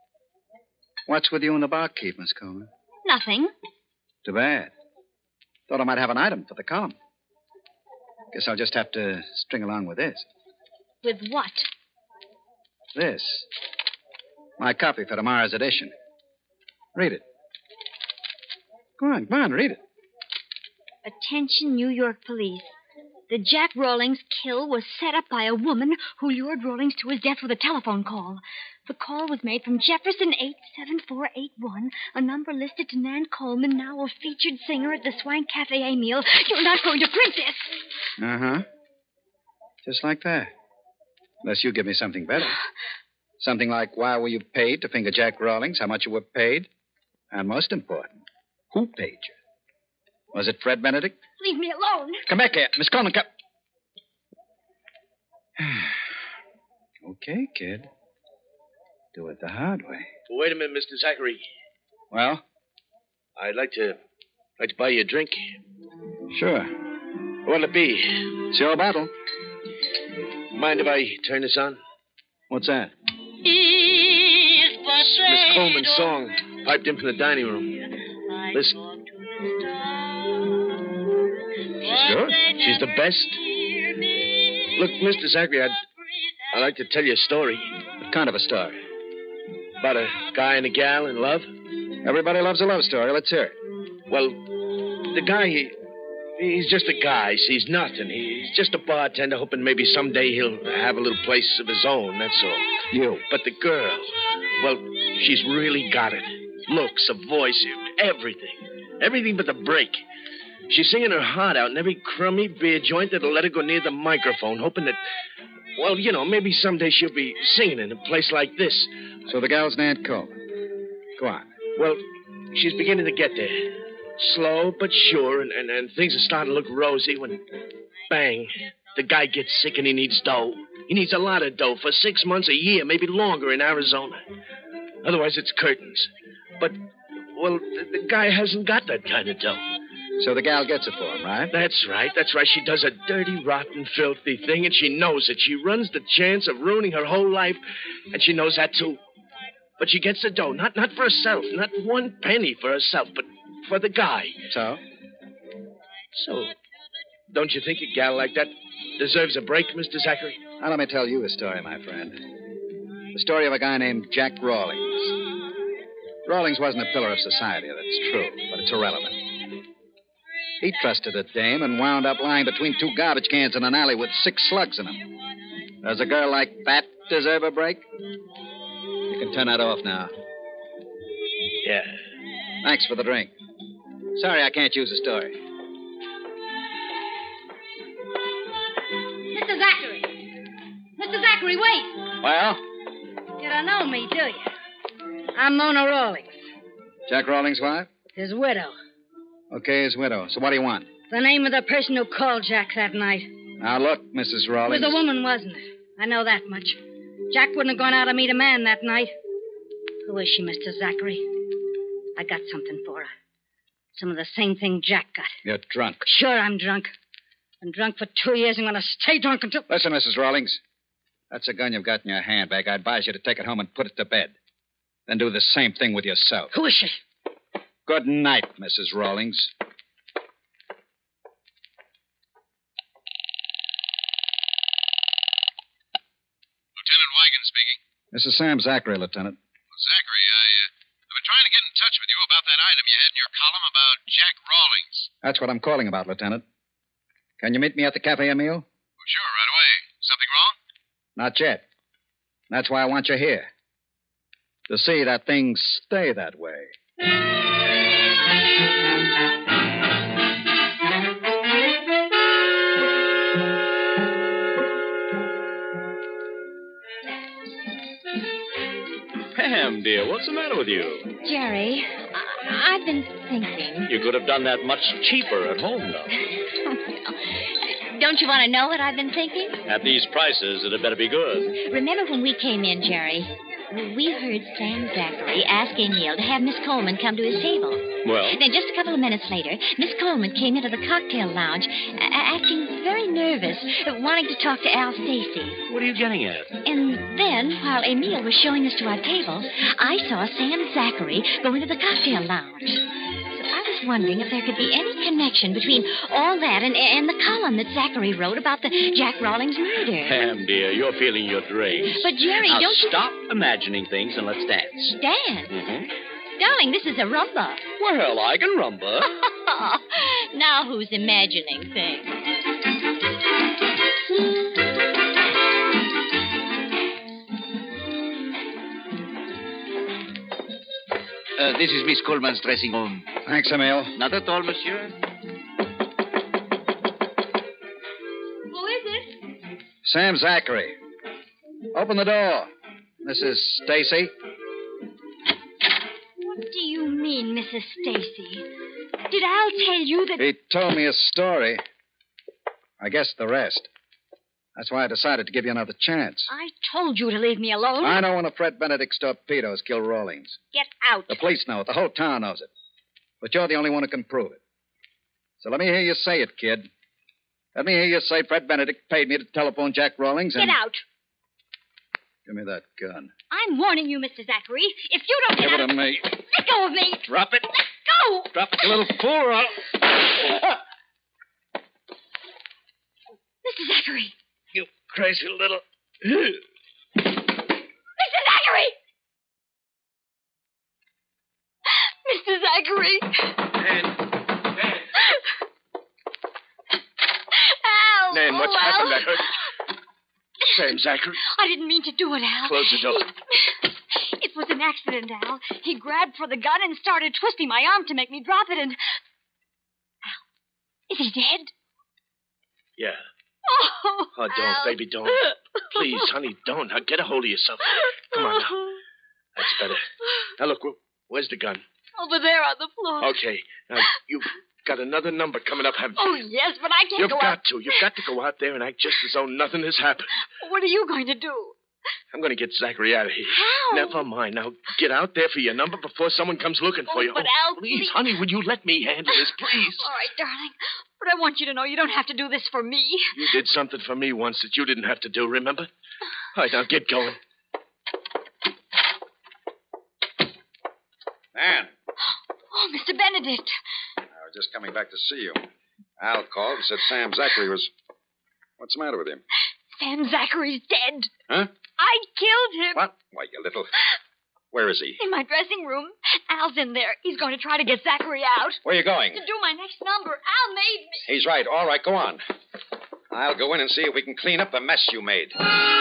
What's with you and the barkeep, Miss Coleman? Nothing. Too bad. Thought I might have an item for the column. Guess I'll just have to string along with this. With what? This. My copy for tomorrow's edition. Read it. Go on, read it. Attention, New York police. The Jack Rawlings kill was set up by a woman who lured Rawlings to his death with a telephone call. The call was made from Jefferson 87481, a number listed to Nan Coleman, now a featured singer at the Swank Cafe Emile. You're not going to print this. Uh-huh. Just like that. Unless you give me something better. Something like why were you paid to finger Jack Rawlings, how much you were paid, and most important, who paid you? Was it Fred Benedict? Leave me alone. Come back here. Miss Coleman, come. Okay, kid. Do it the hard way. Wait a minute, Mr. Zachary. Well? I'd like to buy you a drink. Sure. What'll it be? It's your bottle. Mind if I turn this on? What's that? It's Miss Coleman's song, piped in from the dining room. Listen. She's good. She's the best. Look, Mr. Zachary, I'd like to tell you a story. What kind of a story? About a guy and a gal in love. Everybody loves a love story. Let's hear it. Well, the guy, he's just a guy. He's nothing. He's just a bartender, hoping maybe someday he'll have a little place of his own, that's all. You. But the girl, well, she's really got it. Looks, a voice, everything. Everything but the break. She's singing her heart out in every crummy beer joint that'll let her go near the microphone, hoping that, well, you know, maybe someday she'll be singing in a place like this. So the gal's Nan Coleman. Go on. Well, she's beginning to get there. Slow but sure, and things are starting to look rosy when, bang, the guy gets sick and he needs dough. He needs a lot of dough for 6 months, a year, maybe longer in Arizona. Otherwise, it's curtains. But, well, the guy hasn't got that kind of dough. So the gal gets it for him, right? That's right. She does a dirty, rotten, filthy thing, and she knows it. She runs the chance of ruining her whole life, and she knows that, too. But she gets the dough, not for herself, not 1 penny for herself, but for the guy. So, don't you think a gal like that deserves a break, Mr. Zachary? now let me tell you a story, my friend. The story of a guy named Jack Rawlings. Rawlings wasn't a pillar of society, that's true, but it's irrelevant. He trusted a dame and wound up lying between 2 garbage cans in an alley with 6 slugs in them. Does a girl like that deserve a break? You can turn that off now. Yeah. Thanks for the drink. Sorry I can't use the story. Mr. Zachary! Mr. Zachary, wait! Well? You don't know me, do you? I'm Mona Rawlings, Jack Rawlings' wife? his widow. Okay, his widow. So what do you want? The name of the person who called Jack that night. Now, look, Mrs. It Rawlings. was a woman, wasn't it? I know that much. Jack wouldn't have gone out to meet a man that night. Who is she, Mr. Zachary? I got something for her. Some of the same thing Jack got. You're drunk. Sure, I'm drunk. Been drunk for 2 years and going to stay drunk until... Listen, Mrs. Rawlings. That's a gun you've got in your handbag. I advise you to take it home and put it to bed. Then do the same thing with yourself. Who is she? Good night, Mrs. Rawlings. Lieutenant Wigan speaking. This is Sam Zachary, Lieutenant. Well, Zachary, I've been trying to get in touch with you about that item you had in your column about Jack Rawlings. That's what I'm calling about, Lieutenant. Can you meet me at the Cafe Emile? Well, sure, right away. Something wrong? Not yet. That's why I want you here. To see that things stay that way. Pam, dear, what's the matter with you? Jerry, I've been thinking. You could have done that much cheaper at home, though. Don't you want to know what I've been thinking? At these prices, it had better be good. Remember when we came in, Jerry? We heard Sam Zachary ask Emil to have Miss Coleman come to his table. Well? Then just a couple of minutes later, Miss Coleman came into the cocktail lounge, acting very nervous, wanting to talk to Al Stacy. What are you getting at? And then, while Emil was showing us to our table, I saw Sam Zachary go into the cocktail lounge. So I was wondering if there could be any connection between all that and the column that Zachary wrote about the Jack Rawlings murder. Pam, dear, you're feeling your dreams. But, Jerry, now, don't you... stop imagining things and let's dance. Dance? Mm-hmm. Darling, this is a rumba. Well, I can rumba. Now who's imagining things? This is Miss Coleman's dressing room. Thanks, Emil. Not at all, monsieur. Who is it? Sam Zachary. Open the door. Mrs. Stacy. What do you mean, Mrs. Stacy? Did Al tell you that... He told me a story. I guess the rest. That's why I decided to give you another chance. I told you to leave me alone. I know one of Fred Benedict's torpedoes killed Rawlings. Get out. The police know it. The whole town knows it. But you're the only one who can prove it. So let me hear you say it, kid. Let me hear you say Fred Benedict paid me to telephone Jack Rawlings and... Get out. Give me that gun. I'm warning you, Mr. Zachary. If you don't Give get it out... to me. Let go of me. Drop it. Let go. Drop it, you little fool. or I'll... Mr. Zachary. You crazy little... Mr. Zachary! Mr. Zachary! Al! Nan, what's Al. happened? I heard... Sam Zachary. I didn't mean to do it, Al. Close the door. It was an accident, Al. He grabbed for the gun and started twisting my arm to make me drop it, and... Al, is he dead? Yeah. Oh, don't, Al. baby, don't. Please, honey, don't. Now, get a hold of yourself. Come on now. That's better. Now, look, where's the gun? Over there on the floor. Okay. Now, you got another number coming up, haven't you? Oh, yes, but I can't You've go got out. to. You've got to go out there and act just as though nothing has happened. What are you going to do? I'm going to get Zachary out of here. How? Never mind. Now, get out there for your number before someone comes looking for you. But Al, please, honey, would you let me handle this, please? All right, darling. But I want you to know you don't have to do this for me. You did something for me once that you didn't have to do, remember? All right, now get going. Nan, Oh, Mr. Benedict. I was just coming back to see you. Al called and said Sam Zachary was... What's the matter with him? Sam Zachary's dead. Huh? I killed him. What? Why, you little... Where is he? In my dressing room. Al's in there. He's going to try to get Zachary out. Where are you going? To do my next number. Al made me. He's right. All right, go on. I'll go in and see if we can clean up the mess you made.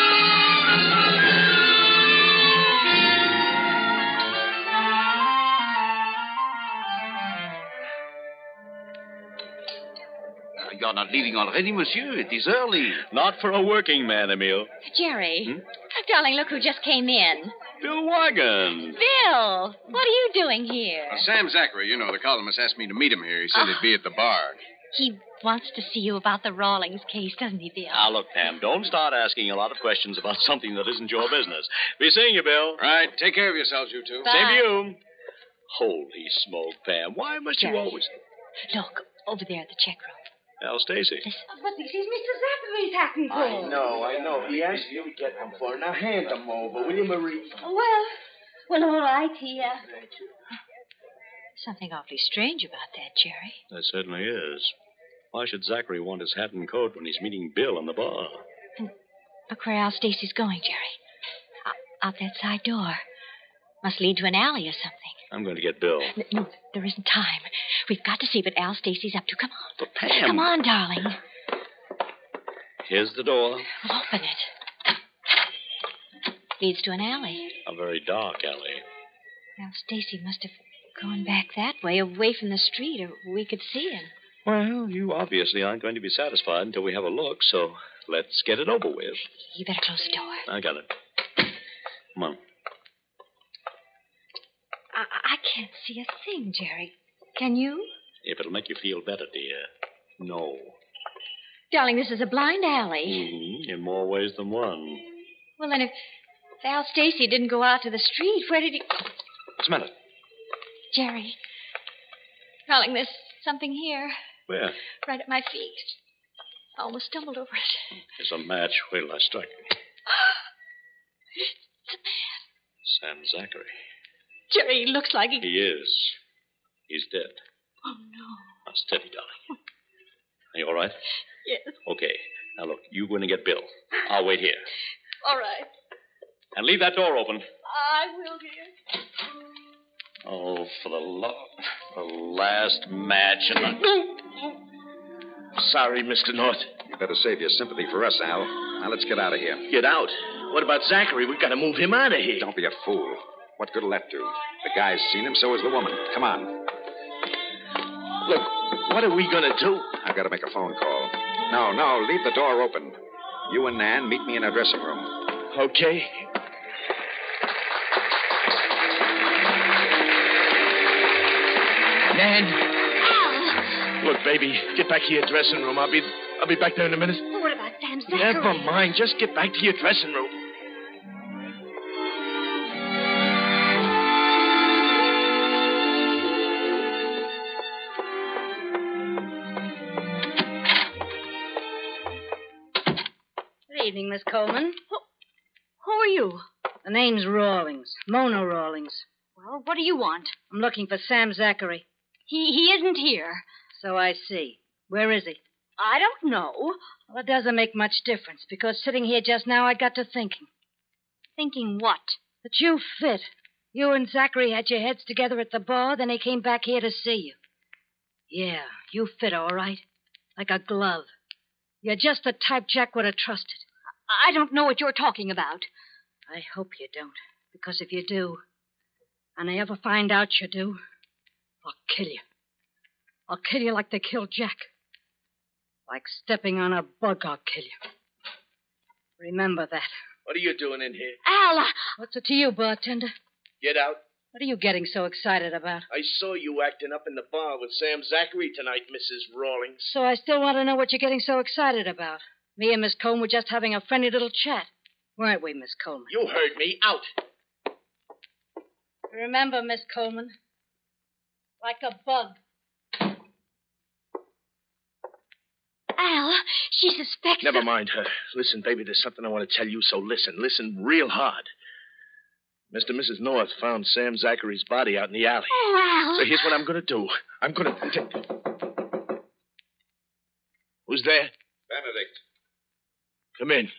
You're not leaving already, monsieur. It is early. Not for a working man, Emile. Jerry. Darling, look who just came in. Bill Wagon. Bill, what are you doing here? Sam Zachary, you know, the columnist asked me to meet him here. He said he'd be at the bar. He wants to see you about the Rawlings case, doesn't he, Bill? Now, look, Pam, don't start asking a lot of questions about something that isn't your business. Be seeing you, Bill. Right. Take care of yourselves, you two. Bye. Same to you. Holy smoke, Pam. Why must you Jerry. always... Look, over there at the check room. Al Stacy. But this is Mr. Zachary's hat and coat. I know. He asked you to get them for her. Now hand them over, will you, Marie? Well, all right, here. Something awfully strange about that, Jerry. There certainly is. Why should Zachary want his hat and coat when he's meeting Bill in the bar? Look where Al Stacy's going, Jerry. Out that side door. Must lead to an alley or something. I'm going to get Bill. No, there isn't time. We've got to see what Al Stacy's up to. Come on. But Pam... Come on, darling. Here's the door. We'll open it. Leads to an alley. A very dark alley. Al Stacy must have gone back that way, away from the street, or we could see him. Well, you obviously aren't going to be satisfied until we have a look, so let's get it over with. You better close the door. I got it. Come on. I can't see a thing, Jerry. Can you? If it'll make you feel better, dear. No. Darling, this is a blind alley. In more ways than one. Well, then, if Al Stacy didn't go out to the street, where did he... What's the matter? Jerry. Darling, there's something here. Where? Right at my feet. I almost stumbled over it. Here's a match. Wait till I strike it. It's a man. Sam Zachary. Jerry, he looks like he... He is. He's dead. Oh, no. Now, steady, darling. Are you all right? Yes. Okay. Now, look, you go in and get Bill. I'll wait here. All right. And leave that door open. I will, dear. Oh, for the last match and the... Sorry, Mr. North. You better save your sympathy for us, Al. Now, let's get out of here. Get out? What about Zachary? We've got to move him out of here. Don't be a fool. What good'll that do? The guy's seen him, so has the woman. Come on. Look, what are we going to do? I've got to make a phone call. No, leave the door open. You and Nan meet me in our dressing room. Okay. Nan. Al! Look, baby, get back to your dressing room. I'll be back there in a minute. Well, what about Sam Zachary? Never mind. Just get back to your dressing room. Good evening, Miss Coleman. Who are you? The name's Rawlings. Mona Rawlings. Well, what do you want? I'm looking for Sam Zachary. He isn't here. So I see. Where is he? I don't know. Well, it doesn't make much difference, because sitting here just now, I got to thinking. Thinking what? That you fit. You and Zachary had your heads together at the bar, then he came back here to see you. Yeah, you fit all right. Like a glove. You're just the type Jack would have trusted. I don't know what you're talking about. I hope you don't, because if you do, and I ever find out you do, I'll kill you. I'll kill you like they killed Jack. Like stepping on a bug, I'll kill you. Remember that. What are you doing in here? Al! What's it to you, bartender? Get out. What are you getting so excited about? I saw you acting up in the bar with Sam Zachary tonight, Mrs. Rawlings. So I still want to know what you're getting so excited about. Me and Miss Coleman were just having a friendly little chat. Weren't we, Miss Coleman? You heard me. Out. Remember, Miss Coleman, like a bug. Al, she suspects... Never mind her. Listen, baby, there's something I want to tell you, so listen. Listen real hard. Mr. and Mrs. North found Sam Zachary's body out in the alley. Oh, Al. So here's what I'm going to do. I'm going to... Who's there? Benedict. Come in.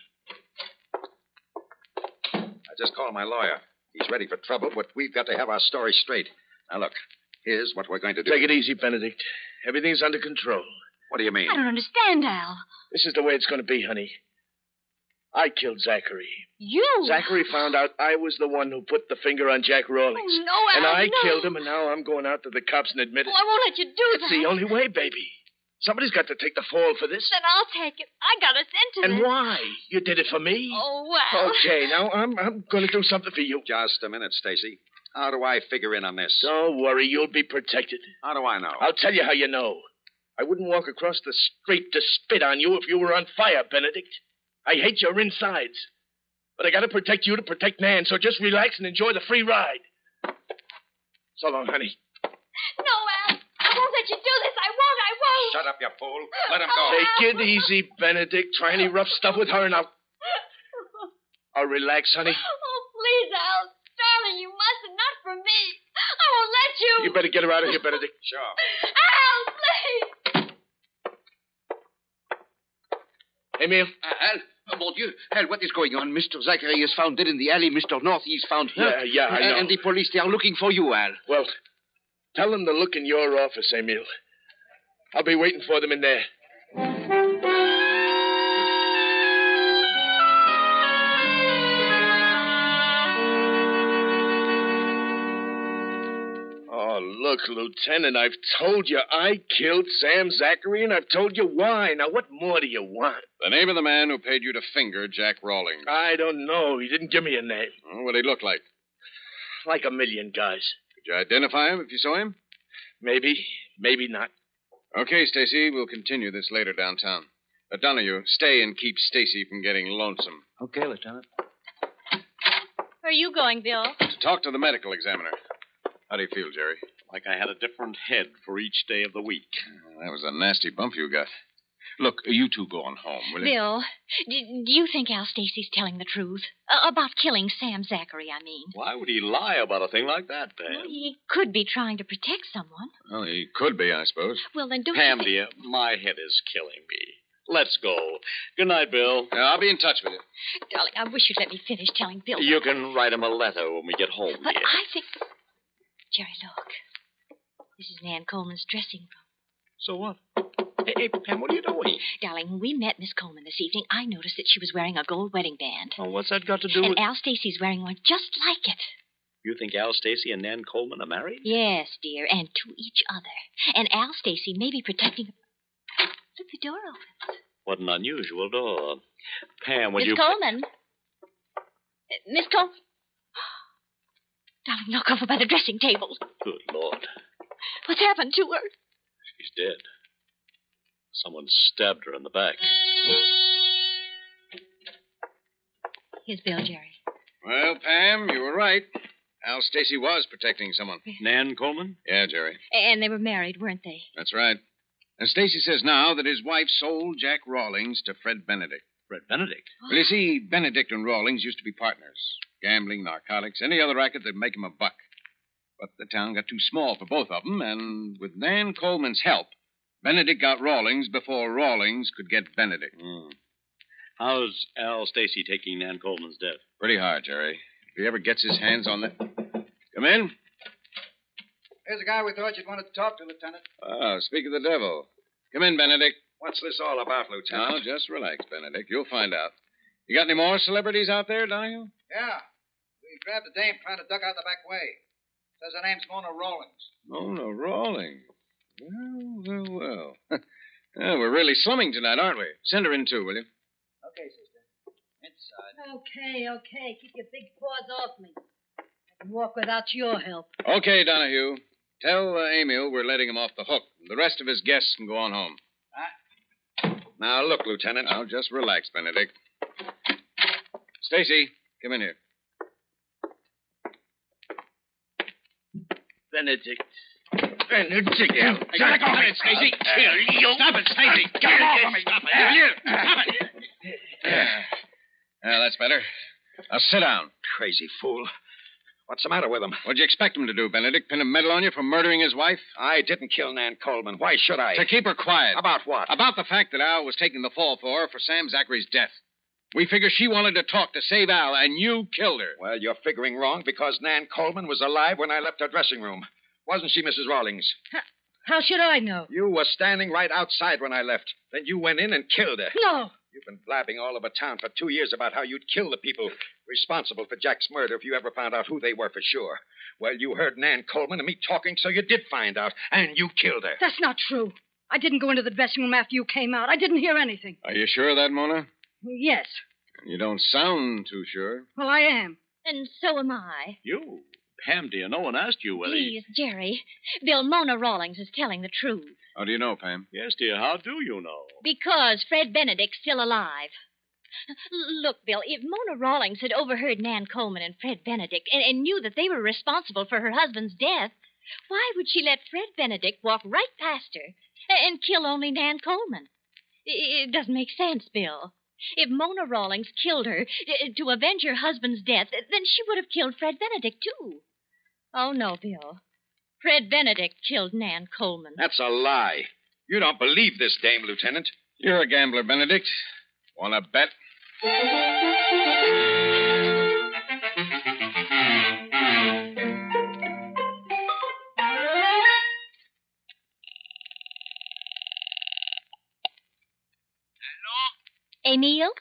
I just called my lawyer. He's ready for trouble, but we've got to have our story straight. Now, look, here's what we're going to do. Take it easy, Benedict. Everything's under control. What do you mean? I don't understand, Al. This is the way it's going to be, honey. I killed Zachary. You? Zachary found out I was the one who put the finger on Jack Rawlings. Oh, no, Al, and I no. killed him, and now I'm going out to the cops and admit it. Oh, I won't let you do that. It's the only way, baby. Somebody's got to take the fall for this. Then I'll take it. I got us into And this. why? You did it for me? Oh, well. Okay, now I'm going to do something for you. Just a minute, Stacy. How do I figure in on this? Don't worry, you'll be protected. How do I know? I'll tell you how you know. I wouldn't walk across the street to spit on you if you were on fire, Benedict. I hate your insides. But I got to protect you to protect Nan, so just relax and enjoy the free ride. So long, honey. No, Al. I won't let you do this. I won't. Shut up, you fool. Let him go. Take it easy, Benedict. Try any rough stuff with her now. I'll relax, honey. Oh, please, Al. Darling, you mustn't. Not for me. I won't let you. You better get her out of here, Benedict. Sure. Al, please. Emil? Al, mon Dieu. Al, what is going on? Mr. Zachary is found dead in the alley. Mr. North, he's found here. Yeah, I know. And the police, they are looking for you, Al. Well, tell them to look in your office, Emil. I'll be waiting for them in there. Oh, look, Lieutenant, I've told you I killed Sam Zachary, and I've told you why. Now, what more do you want? The name of the man who paid you to finger Jack Rawlings. I don't know. He didn't give me a name. Oh, what did he look like? Like a million guys. Could you identify him if you saw him? Maybe, maybe not. Okay, Stacy, we'll continue this later downtown. Donahue, stay and keep Stacy from getting lonesome. Okay, Lieutenant. Where are you going, Bill? To talk to the medical examiner. How do you feel, Jerry? Like I had a different head for each day of the week. That was a nasty bump you got. Look, you two go on home, will you? Bill, do you think Al Stacy's telling the truth? About killing Sam Zachary, I mean. Why would he lie about a thing like that, Pam? Well, he could be trying to protect someone. Well, he could be, I suppose. Well, then don't Pam, you think... dear, my head is killing me. Let's go. Good night, Bill. I'll be in touch with you. Darling, I wish you'd let me finish telling Bill. You can write him a letter when we get home, But dear. I think... Jerry, look. This is Nan Coleman's dressing room. So what? Hey, Pam, what are you doing? Darling, when we met Miss Coleman this evening, I noticed that she was wearing a gold wedding band. Oh, what's that got to do And with... Al Stacy's wearing one just like it. You think Al Stacy and Nan Coleman are married? Yes, dear, and to each other. And Al Stacy may be protecting... Look, the door opens. What an unusual door. Pam, will Miss you... Coleman. Miss Coleman. Darling, look over by the dressing table. Good Lord. What's happened to her? She's dead. Someone stabbed her in the back. Here's Bill, Jerry. Well, Pam, you were right. Al Stacy was protecting someone. Nan Coleman? Yeah, Jerry. And they were married, weren't they? That's right. And Stacy says now that his wife sold Jack Rawlings to Fred Benedict. Fred Benedict? Well, you see, Benedict and Rawlings used to be partners. Gambling, narcotics, any other racket that'd make him a buck. But the town got too small for both of them, and with Nan Coleman's help, Benedict got Rawlings before Rawlings could get Benedict. How's Al Stacy taking Nan Coleman's death? Pretty hard, Jerry. If he ever gets his hands on that... Come in. Here's a guy we thought you'd want to talk to, Lieutenant. Oh, speak of the devil. Come in, Benedict. What's this all about, Lieutenant? Now, just relax, Benedict. You'll find out. You got any more celebrities out there, Donahue? Yeah. We grabbed a dame trying to duck out the back way. Says her name's Mona Rawlings. Mona Rawlings. Well. Well, we're really slumming tonight, aren't we? Send her in, too, will you? Okay, sister. Inside. Okay. Keep your big paws off me. walk without your help. Okay, Donahue. Tell Emil we're letting him off the hook. The rest of his guests can go on home. Now, look, Lieutenant. Now, just relax, Benedict. Stacy, come in here. Benedict. Benedict. Let go of it, Stacy. Stop it, Stacy. Get off of me. Stop it. That's better. Now, sit down. Crazy fool. What's the matter with him? What'd you expect him to do, Benedict? Pin a medal on you for murdering his wife? I didn't kill Nan Coleman. Why should I? To keep her quiet. About what? About the fact that Al was taking the fall for her for Sam Zachary's death. We figure she wanted to talk to save Al, and you killed her. Well, you're figuring wrong because Nan Coleman was alive when I left her dressing room. Wasn't she, Mrs. Rawlings? How should I know? You were standing right outside when I left. Then you went in and killed her. No. You've been blabbing all over town for 2 years about how you'd kill the people responsible for Jack's murder if you ever found out who they were for sure. Well, you heard Nan Coleman and me talking, so you did find out, and you killed her. That's not true. I didn't go into the dressing room after you came out. I didn't hear anything. Are you sure of that, Mona? Yes. You don't sound too sure. Well, I am. And so am I. You? Pam, dear, no one asked you whether... Please, Jerry. Bill, Mona Rawlings is telling the truth. How do you know, Pam? Yes, dear, how do you know? Because Fred Benedict's still alive. Look, Bill, if Mona Rawlings had overheard Nan Coleman and Fred Benedict and knew that they were responsible for her husband's death, why would she let Fred Benedict walk right past her and kill only Nan Coleman? It doesn't make sense, Bill. If Mona Rawlings killed her to avenge her husband's death, then she would have killed Fred Benedict, too. Oh, no, Bill. Fred Benedict killed Nan Coleman. That's a lie. You don't believe this dame, Lieutenant. You're a gambler, Benedict. Want to bet? Emil?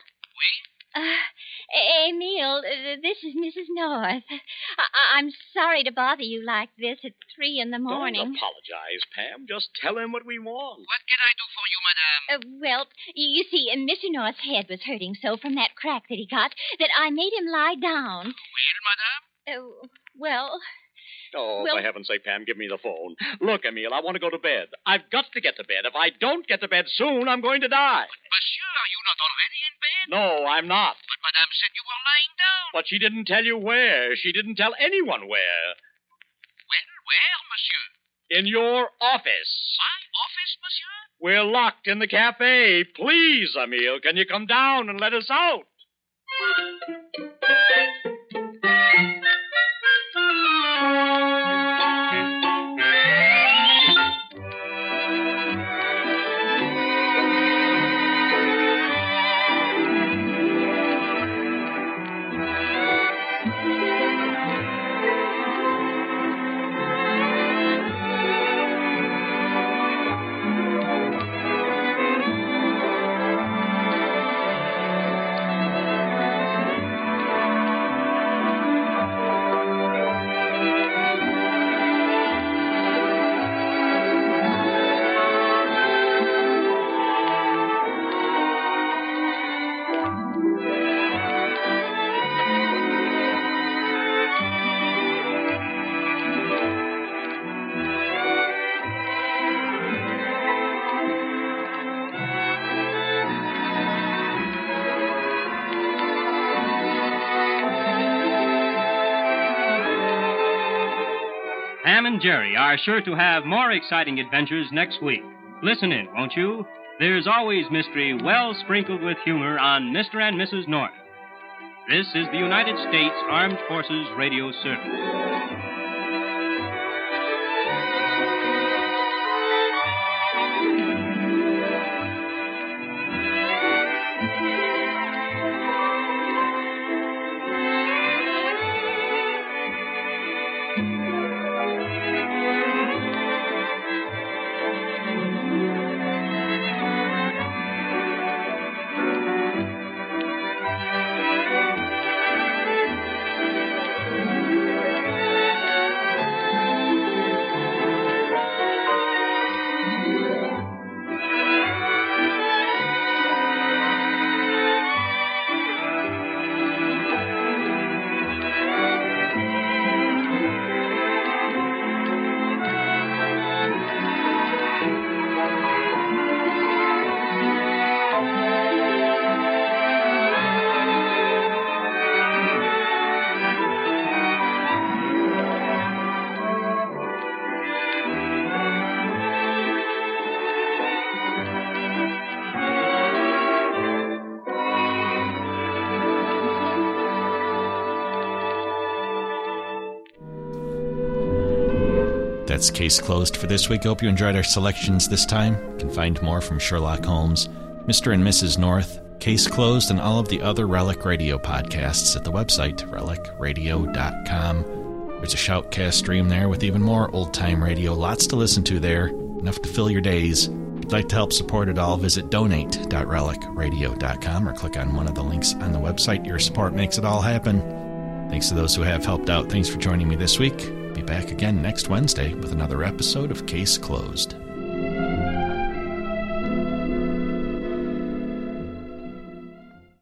Emil, this is Mrs. North. I'm sorry to bother you like this at 3 in the morning. Don't apologize, Pam. Just tell him what we want. What can I do for you, madame? Well, you see, Mr. North's head was hurting so from that crack that he got that I made him lie down. Well, madame? Well... Oh, for heaven's sake, Pam, give me the phone. Look, Emil, I want to go to bed. I've got to get to bed. If I don't get to bed soon, I'm going to die. But, monsieur, are you not already in bed? No, I'm not. But madame said you were lying down. But she didn't tell you where. She didn't tell anyone where. Well, where, monsieur? In your office. My office, monsieur? We're locked in the cafe. Please, Emil, can you come down and let us out? Pam and Jerry are sure to have more exciting adventures next week. Listen in, won't you? There's always mystery well sprinkled with humor on Mr. and Mrs. North. This is the United States Armed Forces Radio Service. That's Case Closed for this week. Hope you enjoyed our selections this time. You can find more from Sherlock Holmes, Mr. and Mrs. North, Case Closed, and all of the other Relic Radio podcasts at the website, relicradio.com. There's a Shoutcast stream there with even more old-time radio. Lots to listen to there, enough to fill your days. If you'd like to help support it all, visit donate.relicradio.com or click on one of the links on the website. Your support makes it all happen. Thanks to those who have helped out. Thanks for joining me this week. Be back again next Wednesday with another episode of Case Closed.